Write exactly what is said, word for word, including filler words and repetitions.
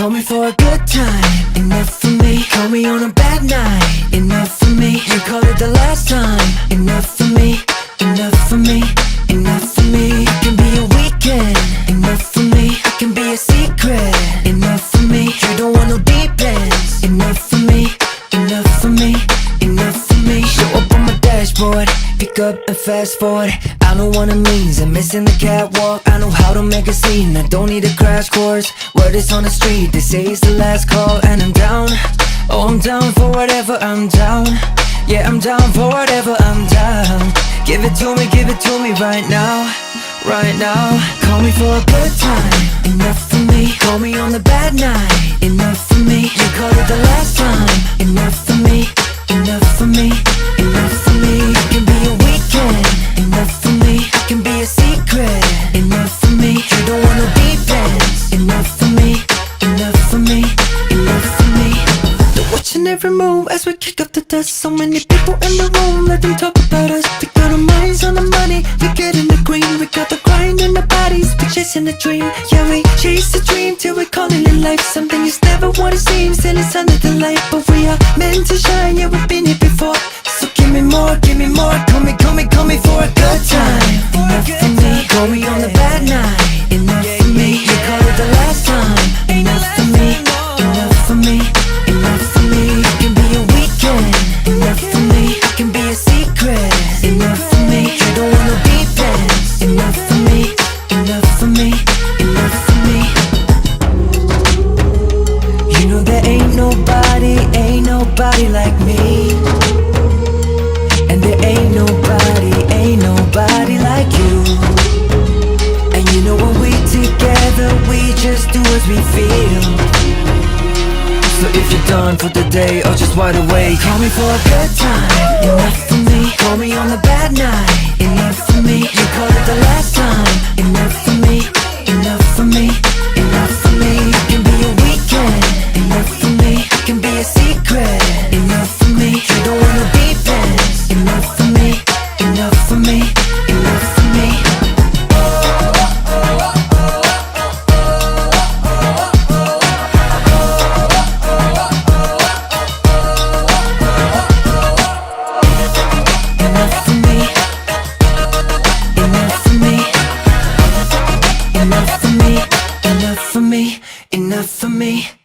Call me for a good time, enough for me. Call me on a bad night, enough for me. You call it the last time, enough for me. Enough for me, enough for me. It can be a weekend, enough for me. It can be a secret, enough for me. You don't want no deep ends, enough for me. Enough for me, enough for me. Show up on my dashboard, pick up and fast forward. I know what it means, I'm missing the catwalk. I know how to make a scene, I don't need a crash course. Word is on the street, they say it's the last call. And I'm down, oh I'm down for whatever, I'm down. Yeah, I'm down for whatever, I'm down. Give it to me, give it to me right now, right now. Call me for a good time, enough for me. Call me on the bad night, enough for me. You call it the last time, enough for me. Enough for me, enough for me. It can be a weekend, enough for me. It can be a secret, enough for me. You don't want no deep ends, enough for me. Enough for me, enough for me. They're watching every move as we kick up the dust. So many people in the room, let them talk about us. We got our minds on the money, we get in the green. We got the grind in the bodies, we chasing the dream. Yeah, we chase the dream till we call it in life. Something it's never what it seems, till it's under the light. But we are meant to shine, yeah, we've been here before. So give me more, give me more. Call me, call me, call me for a good time. Enough for me, call me on the bad night. Enough for me, you call it the last time. Enough for me, enough for me, enough for me. It can be a weekend, enough for me. It can be a secret, enough for me. You don't want no deep ends, enough for me. Enough for me, enough for me. You know there ain't nobody, ain't nobody like me. And there ain't nobody, ain't nobody like you. And you know when we together, we just do as we feel. So if you're done for the day or just wide awake, call me for a good time, enough for me. Call me on the bad night, enough for me. You call it the last time, enough for me. Enough for me, enough for me. It can be a weekend, enough for me. It can be a secret, enough for me. You don't want no deep ends, enough for me. Enough for me, enough for me. Enough for me, enough for me. Enough for me, enough for me, enough for me.